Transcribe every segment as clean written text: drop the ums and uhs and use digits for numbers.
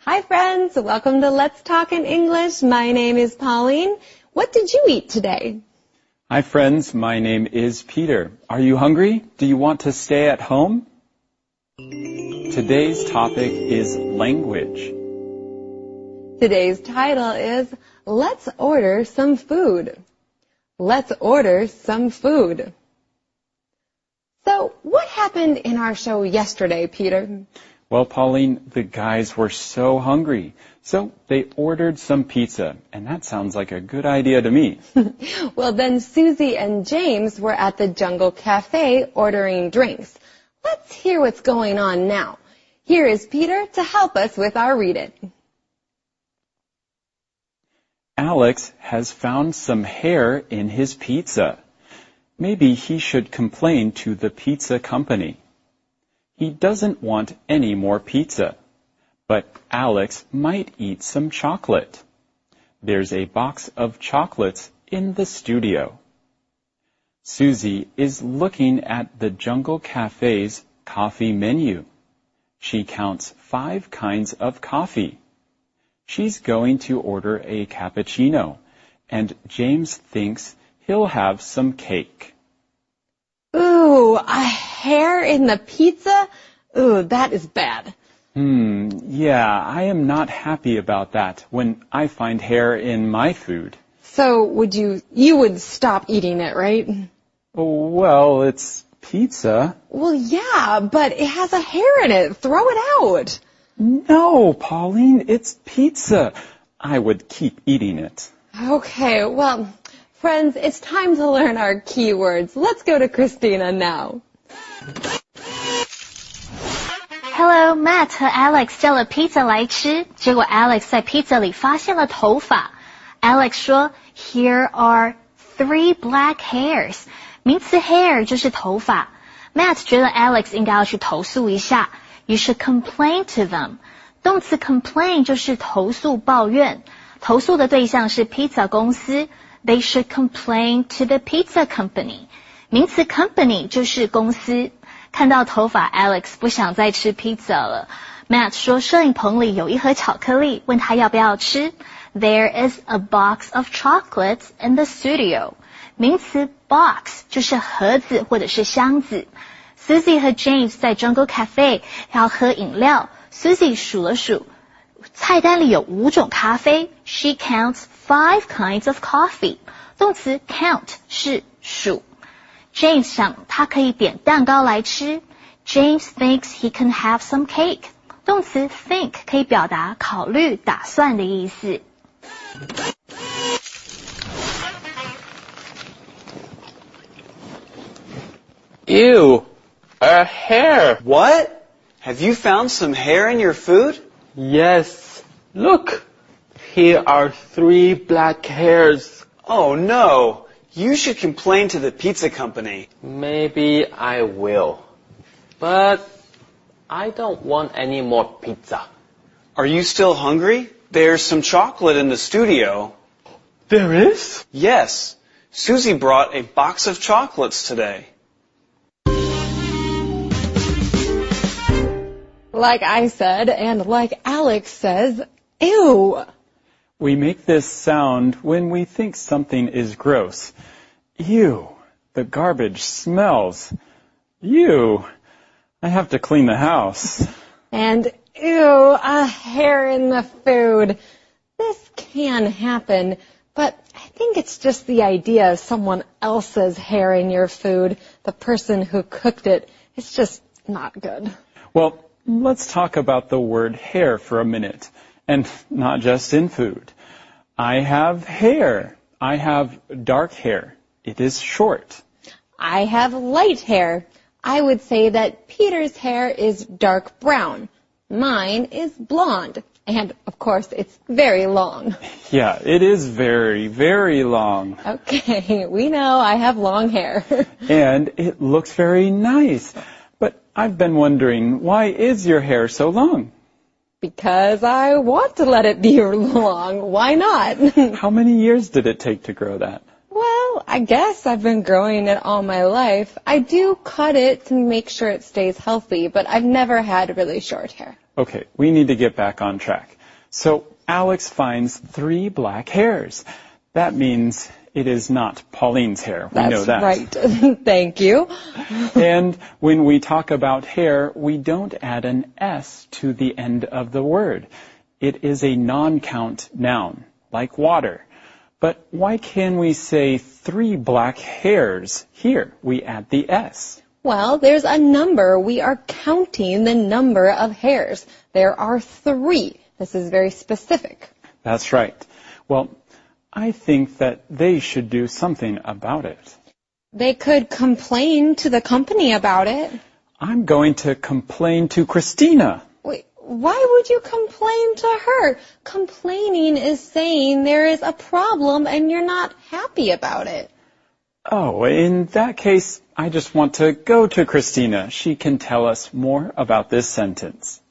Hi friends, welcome to Let's Talk in English. My name is Pauline. What did you eat today? Hi friends, my name is Peter. Are you hungry? Do you want to stay at home? Today's topic is language. Today's title is Let's Order Some Food. Let's order some food. So, what happened in our show yesterday, Peter? Well, Pauline, the guys were so hungry, so they ordered some pizza, and that sounds like a good idea to me. Well, then Susie and James were at the Jungle Cafe ordering drinks. Let's hear what's going on now. Here is Peter to help us with our Read It. Alex has found some hair in his pizza. Maybe he should complain to the pizza company. He doesn't want any more pizza, but Alex might eat some chocolate. There's a box of chocolates in the studio. Susie is looking at the Jungle Cafe's coffee menu. She counts 5 kinds of coffee. She's going to order a cappuccino, and James thinks he'll have some cake. Ooh, a hair in the pizza? Ooh, that is bad. Yeah, I am not happy about that when I find hair in my food. So you would stop eating it, right? Oh, well, it's pizza. Well, yeah, but it has a hair in it. Throw it out. No, Pauline, it's pizza. I would keep eating it. Okay, well, friends, it's time to learn our keywords. Let's go to Christina now. Hello, Matt 和 Alex 叫了 pizza 来吃，结果 Alex 在 pizza 里发现了头发。Alex 说 Here are 3 black hairs. 名词 hair 就是头发。Matt 觉得 Alex 应该要去投诉一下。You should complain to them. 动词 complain 就是投诉抱怨。投诉的对象是 pizza 公司。They should complain to the pizza company. 名词 company 就是公司。看到头发 Alex 不想再吃 pizza 了。Matt 说摄影棚里有一盒巧克力，问他要不要吃。There is a box of chocolates in the studio. 名词 box 就是盒子或者是箱子。Susie 和 James 在 Jungle Cafe 要喝饮料。Susie 数了数，菜单里有5种咖啡。She counts 5 kinds of coffee. 动词 count 是数。James 想他可以点蛋糕来吃。James thinks he can have some cake. 动词 think 可以表达考虑、打算的意思。 Ew, a hair. What? Have you found some hair in your food? Yes, look. Here are 3 black hairs. Oh no. You should complain to the pizza company. Maybe I will. But I don't want any more pizza. Are you still hungry? There's some chocolate in the studio. There is? Yes. Susie brought a box of chocolates today. Like I said, and like Alex says, ew. We make this sound when we think something is gross. Ew, the garbage smells. Ew, I have to clean the house. And ew, a hair in the food. This can happen, but I think it's just the idea of someone else's hair in your food, the person who cooked it. It's just not good. Well, let's talk about the word hair for a minute, and not just in food. I have hair. I have dark hair. It is short. I have light hair. I would say that Peter's hair is dark brown. Mine is blonde. And, of course, it's very long. Yeah, it is very, very long. Okay, we know I have long hair. And it looks very nice. But I've been wondering, why is your hair so long? Because I want to let it be long. Why not? How many years did it take to grow that? Well, I guess I've been growing it all my life. I do cut it to make sure it stays healthy, but I've never had really short hair. Okay, we need to get back on track. So Alex finds 3 black hairs. That means it is not Pauline's hair. We know that. That's right. Thank you. And when we talk about hair, we don't add an S to the end of the word. It is a non-count noun, like water. But why can we say 3 black hairs here? We add the S. Well, there's a number. We are counting the number of hairs. There are 3. This is very specific. That's right. Well, I think that they should do something about it. They could complain to the company about it. I'm going to complain to Christina. Wait, why would you complain to her? Complaining is saying there is a problem and you're not happy about it. Oh, in that case, I just want to go to Christina. She can tell us more about this sentence.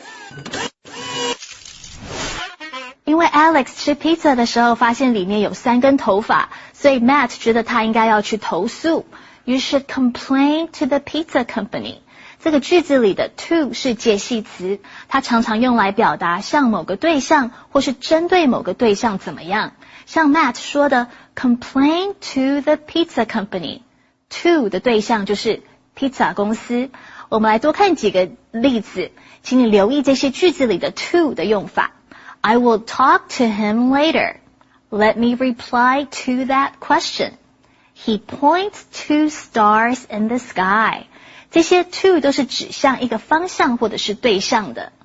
因为 Alex 吃 pizza 的时候发现里面有3根头发，所以 Matt 觉得他应该要去投诉。You should complain to the pizza company. 这个句子里的 to 是介系词，它常常用来表达向某个对象或是针对某个对象怎么样。像 Matt 说的 complain to the pizza company. To 的对象就是 pizza 公司。我们来多看几个例子，请你留意这些句子里的 to 的用法。I will talk to him later. Let me reply to that question. He points to stars in the sky. 这些 to 都是指向一个方向或者是对象的。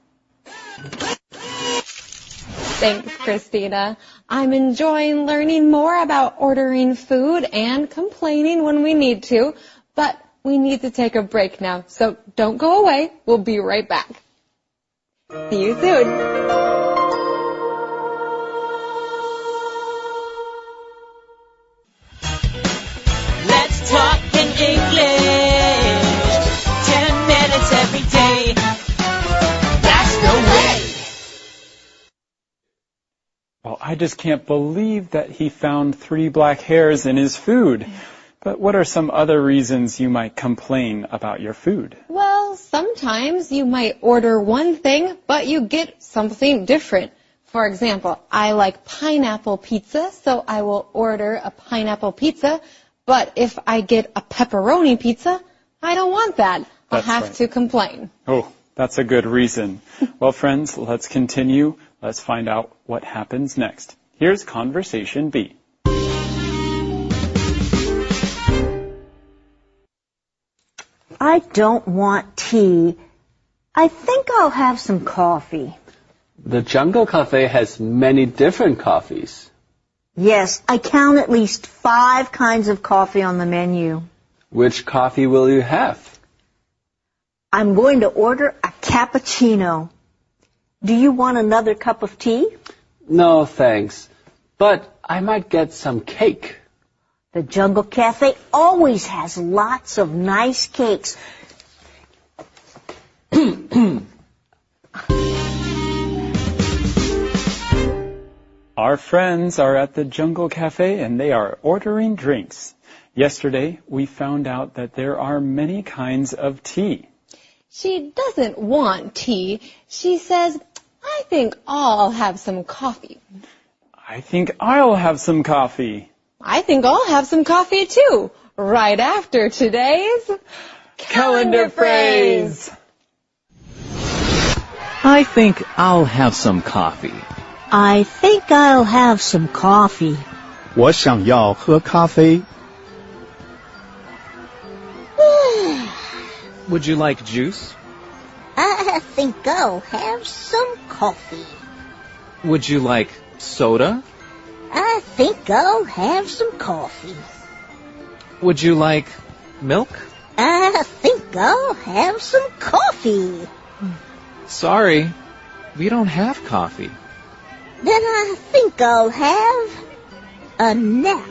Thanks, Christina. I'm enjoying learning more about ordering food and complaining when we need to, but we need to take a break now, so don't go away. We'll be right back. See you soon. Well, I just can't believe that he found 3 black hairs in his food. But what are some other reasons you might complain about your food? Well, sometimes you might order one thing, but you get something different. For example, I like pineapple pizza, so I will order a pineapple pizza. But if I get a pepperoni pizza, I don't want that. I'll have to complain. Oh, that's a good reason. Well, friends, let's continue. Let's find out what happens next. Here's Conversation B. I don't want tea. I think I'll have some coffee. The Jungle Cafe has many different coffees. Yes, I count at least 5 kinds of coffee on the menu. Which coffee will you have? I'm going to order a cappuccino. Do you want another cup of tea? No, thanks. But I might get some cake. The Jungle Cafe always has lots of nice cakes. Our friends are at the Jungle Cafe and they are ordering drinks. Yesterday, we found out that there are many kinds of tea. She doesn't want tea. She says, I think I'll have some coffee. I think I'll have some coffee. I think I'll have some coffee too, right after today's Calendar phrase. I think I'll have some coffee. I think I'll have some coffee. 我想要喝咖啡。 Would you like juice? I think I'll have some coffee. Would you like soda? I think I'll have some coffee. Would you like milk? I think I'll have some coffee. Sorry, we don't have coffee. Then I think I'll have a nap.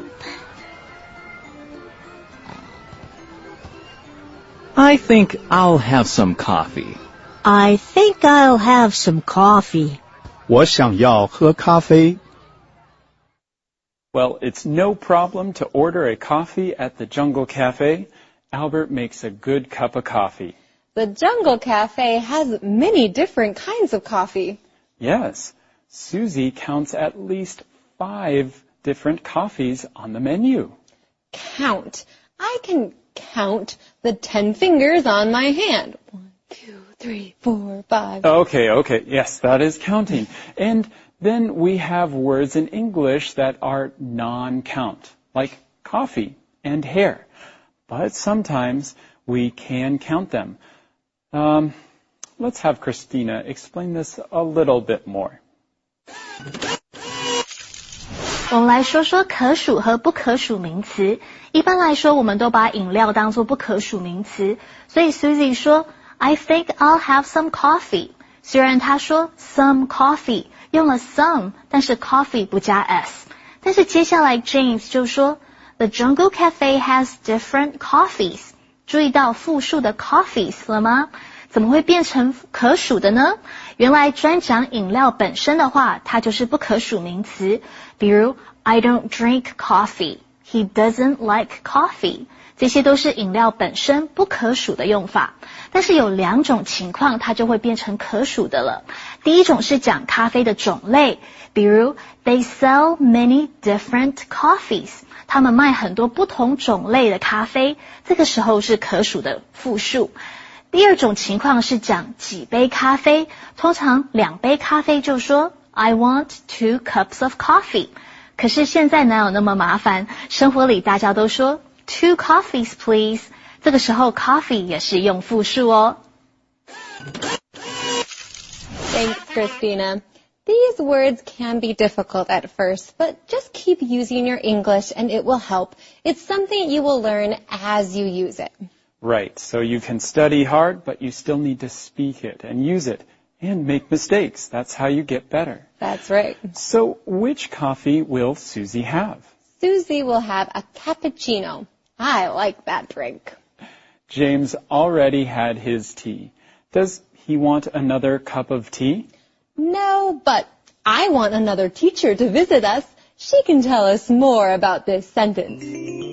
I think I'll have some coffee. I think I'll have some coffee. 我想要喝咖啡。 Well, it's no problem to order a coffee at the Jungle Cafe. Albert makes a good cup of coffee. The Jungle Cafe has many different kinds of coffee. Yes, Susie counts at least 5 different coffees on the menu. Count. I can count the 10 fingers on my hand. 1, 2, 3, 4, 5. Okay. Yes, that is counting. And then we have words in English that are non-count, like coffee and hair. But sometimes we can count them. Let's have Christina explain this a little bit more. 我们来说说可数和不可数名词。一般来说，我们都把饮料当作不可数名词，所以 Susie 说 I think I'll have some coffee。虽然她说 some coffee 用了 some， 但是 coffee 不加 s。但是接下来 James 就说 The Jungle Cafe has different coffees。注意到复数的 coffees 了吗？怎么会变成可数的呢？原来专讲饮料本身的话，它就是不可数名词。比如 I don't drink coffee, he doesn't like coffee， 这些都是饮料本身不可数的用法。但是有2种情况它就会变成可数的了。第一种是讲咖啡的种类，比如 They sell many different coffees， 他们卖很多不同种类的咖啡，这个时候是可数的复数。第二种情况是讲几杯咖啡，通常2杯咖啡就说 I want 2 cups of coffee。可是现在哪有那么麻烦？生活里大家都说 2 coffees please， 这个时候 coffee 也是用复数哦。 Thanks, Christina. These words can be difficult at first, but just keep using your English and it will help. It's something you will learn as you use it. Right, so you can study hard, but you still need to speak it and use it and make mistakes. That's how you get better. That's right. So which coffee will Susie have? Susie will have a cappuccino. I like that drink. James already had his tea. Does he want another cup of tea? No, but I want another teacher to visit us. She can tell us more about this sentence.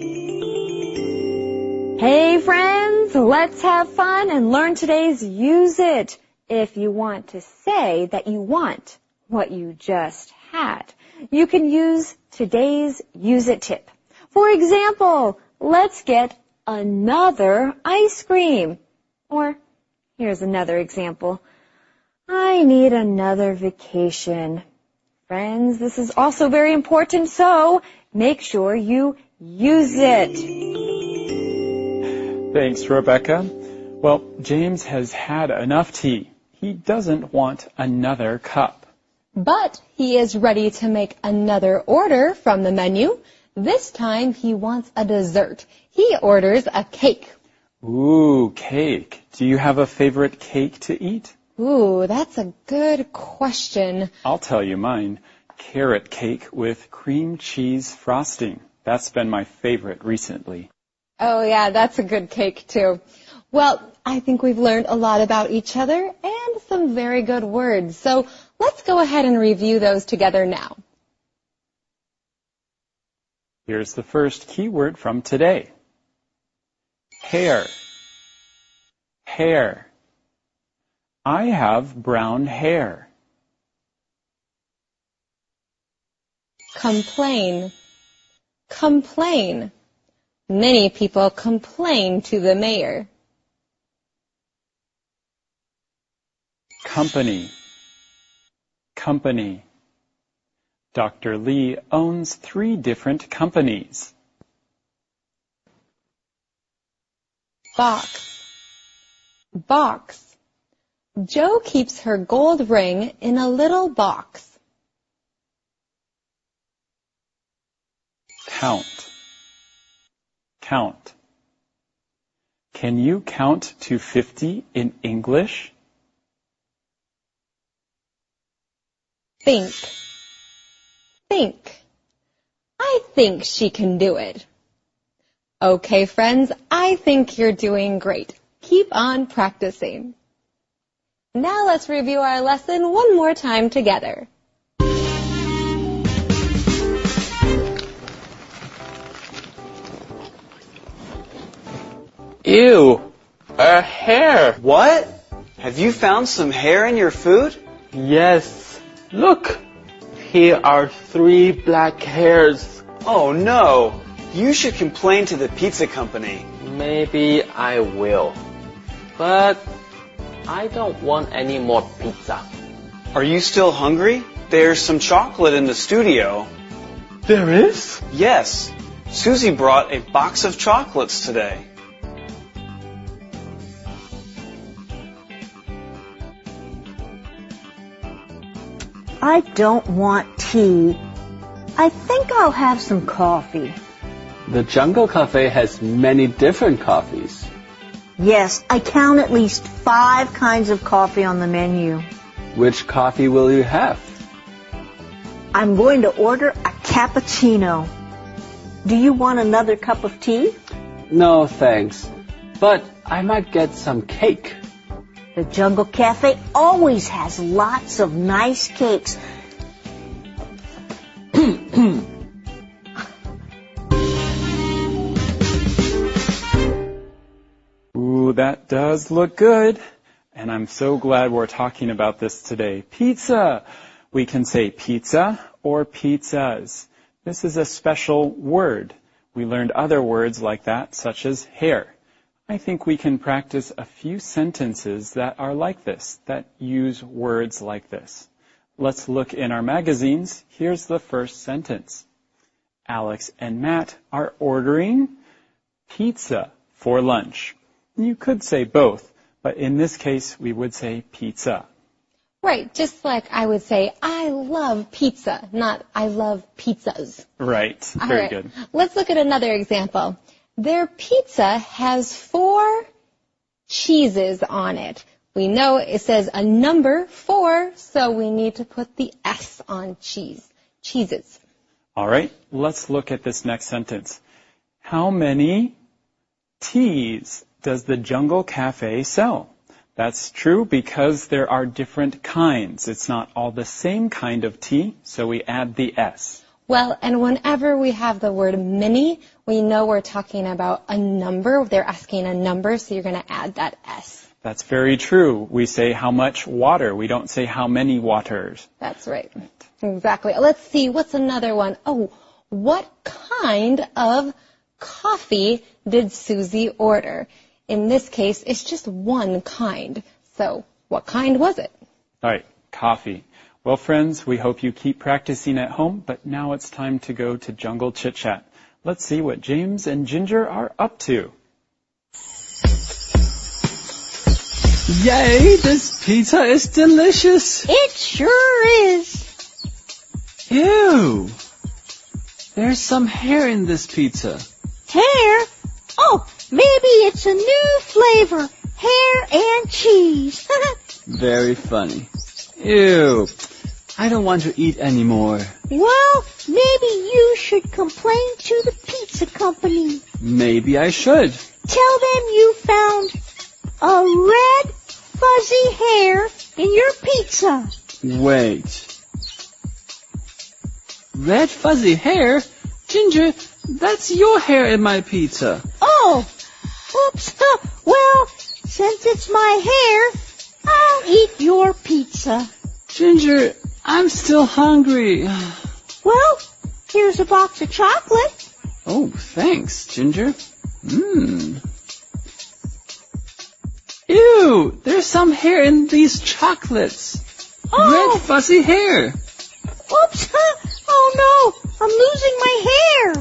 Hey friends, let's have fun and learn today's use it. If you want to say that you want what you just had, you can use today's use it tip. For example, let's get another ice cream. Or here's another example. I need another vacation. Friends, this is also very important, so make sure you use it. Thanks, Rebecca. Well, James has had enough tea. He doesn't want another cup. But he is ready to make another order from the menu. This time he wants a dessert. He orders a cake. Ooh, cake. Do you have a favorite cake to eat? Ooh, that's a good question. I'll tell you mine. Carrot cake with cream cheese frosting. That's been my favorite recently. Oh yeah, that's a good cake too. Well, I think we've learned a lot about each other and some very good words. So let's go ahead and review those together now. Here's the first keyword from today. Hair. Hair. I have brown hair. Complain. Complain. Many people complain to the mayor. Company. Company. Dr. Lee owns 3 different companies. Box. Box. Jo keeps her gold ring in a little box. Count. Count. Can you count to 50 in English? Think. Think. I think she can do it. Okay, friends, I think you're doing great. Keep on practicing. Now let's review our lesson one more time together. Ew, a hair. What? Have you found some hair in your food? Yes, look. Here are 3 black hairs. Oh no. You should complain to the pizza company. Maybe I will. But I don't want any more pizza. Are you still hungry? There's some chocolate in the studio. There is? Yes. Susie brought a box of chocolates today. I don't want tea. I think I'll have some coffee. The Jungle Cafe has many different coffees. Yes, I count at least 5 kinds of coffee on the menu. Which coffee will you have? I'm going to order a cappuccino. Do you want another cup of tea? No, thanks. But I might get some cake. The Jungle Cafe always has lots of nice cakes. Ooh, that does look good. And I'm so glad we're talking about this today. Pizza. We can say pizza or pizzas. This is a special word. We learned other words like that, such as hair. I think we can practice a few sentences that are like this, that use words like this. Let's look in our magazines. Here's the first sentence. Alex and Matt are ordering pizza for lunch. You could say both, but in this case, we would say pizza. Right, just like I would say, I love pizza, not I love pizzas. Right, very good. Let's look at another example. Their pizza has 4 cheeses on it. We know it says a number 4, so we need to put the S on cheeses. All right, let's look at this next sentence. How many teas does the Jungle Cafe sell? That's true because there are different kinds. It's not all the same kind of tea, so we add the S. Well, and whenever we have the word many, we know we're talking about a number. They're asking a number, so you're going to add that S. That's very true. We say how much water. We don't say how many waters. That's right. Exactly. Let's see. What's another one? Oh, what kind of coffee did Susie order? In this case, it's just one kind. So what kind was it? All right, coffee. Well, friends, we hope you keep practicing at home, but now it's time to go to Jungle Chit Chat. Let's see what James and Ginger are up to. Yay, this pizza is delicious. It sure is. Ew. There's some hair in this pizza. Hair? Oh, maybe it's a new flavor. Hair and cheese. Very funny. Ew. I don't want to eat anymore. Well, maybe you should complain to the pizza company. Maybe I should. Tell them you found a red, fuzzy hair in your pizza. Wait. Red fuzzy hair? Ginger, that's your hair in my pizza. Oh, oops. Well, since it's my hair, I'll eat your pizza. Ginger, I'm still hungry. Well, here's a box of chocolate. Oh, thanks, Ginger. Ew, there's some hair in these chocolates. Oh. Red fuzzy hair. Oops. Oh no, I'm losing my hair.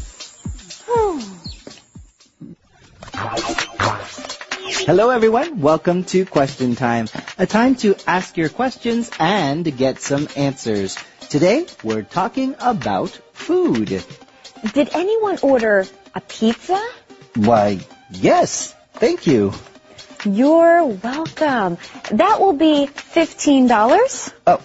Hello everyone, welcome to Question Time, a time to ask your questions and get some answers. Today, we're talking about food. Did anyone order a pizza? Why, yes, thank you. You're welcome. That will be $15. Oh,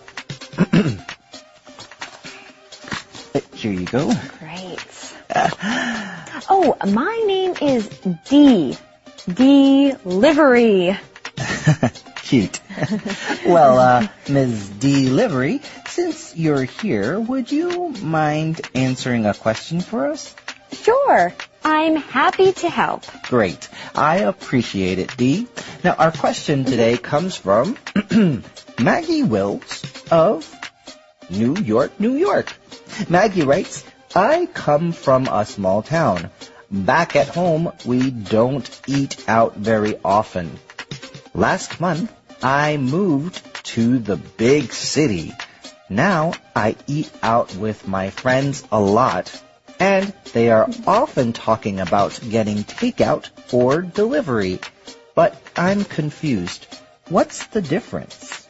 here you go. Great. Oh, my name is Dee. Delivery. Cute. Well, Ms. Delivery, since you're here, would you mind answering a question for us? Sure. I'm happy to help. Great. I appreciate it, Dee. Now, our question today comes from Maggie Wills of New York, New York. Maggie writes, I come from a small town. Back at home, we don't eat out very often. Last month, I moved to the big city. Now, I eat out with my friends a lot, and they are often talking about getting takeout or delivery. But I'm confused. What's the difference?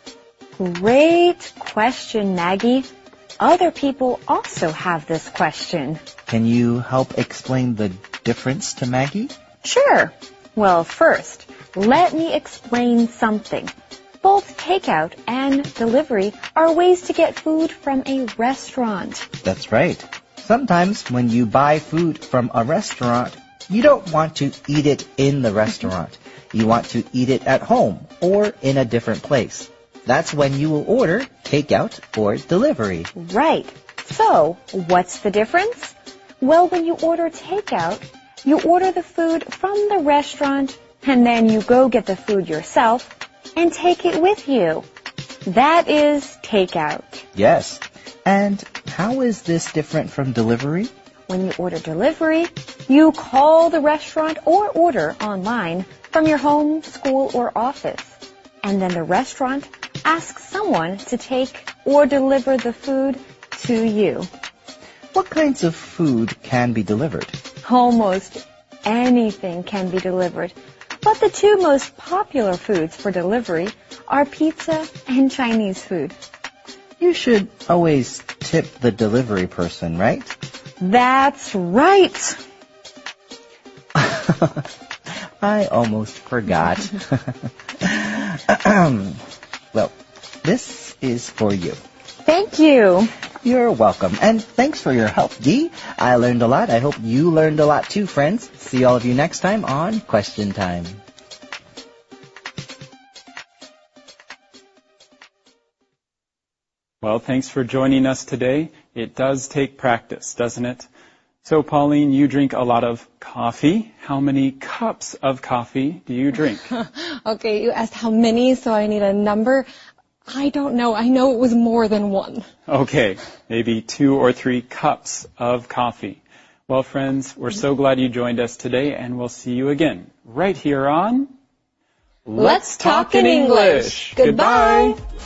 Great question, Maggie. Other people also have this question. Can you help explain the difference to Maggie? Sure. Well, first, let me explain something. Both takeout and delivery are ways to get food from a restaurant. That's right. Sometimes when you buy food from a restaurant, you don't want to eat it in the restaurant. You want to eat it at home or in a different place. That's when you will order takeout or delivery. Right. So, what's the difference? Well, when you order takeout, you order the food from the restaurant and then you go get the food yourself and take it with you. That is takeout. Yes. And how is this different from delivery? When you order delivery, you call the restaurant or order online from your home, school, or office. And then the restaurant asks someone to take or deliver the food to you. What kinds of food can be delivered? Almost anything can be delivered. But the two most popular foods for delivery are pizza and Chinese food. You should always tip the delivery person, right? That's right. I almost forgot. Well, this is for you. Thank you. You're welcome. And thanks for your help, Dee. I learned a lot. I hope you learned a lot too, friends. See all of you next time on Question Time. Well, thanks for joining us today. It does take practice, doesn't it? So, Pauline, you drink a lot of coffee. How many cups of coffee do you drink? Okay, you asked how many, so I need a number. I don't know. I know it was more than one. Okay, maybe 2 or 3 cups of coffee. Well, friends, we're so glad you joined us today, and we'll see you again right here on Let's Talk in English. Goodbye.